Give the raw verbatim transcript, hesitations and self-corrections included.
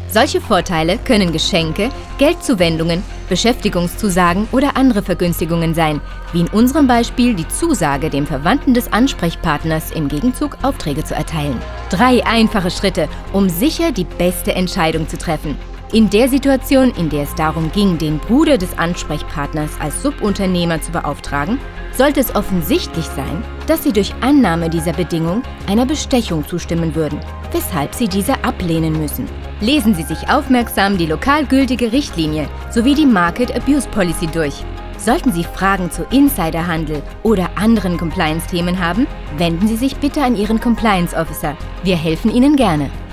Solche Vorteile können Geschenke, Geldzuwendungen, Beschäftigungszusagen oder andere Vergünstigungen sein, wie in unserem Beispiel die Zusage, dem Verwandten des Ansprechpartners im Gegenzug Aufträge zu erteilen. Drei einfache Schritte, um sicher die beste Entscheidung zu treffen. In der Situation, in der es darum ging, den Bruder des Ansprechpartners als Subunternehmer zu beauftragen, sollte es offensichtlich sein, dass Sie durch Annahme dieser Bedingung einer Bestechung zustimmen würden, weshalb Sie diese ablehnen müssen. Lesen Sie sich aufmerksam die lokal gültige Richtlinie sowie die Market Abuse Policy durch. Sollten Sie Fragen zu Insiderhandel oder anderen Compliance-Themen haben, wenden Sie sich bitte an Ihren Compliance Officer. Wir helfen Ihnen gerne.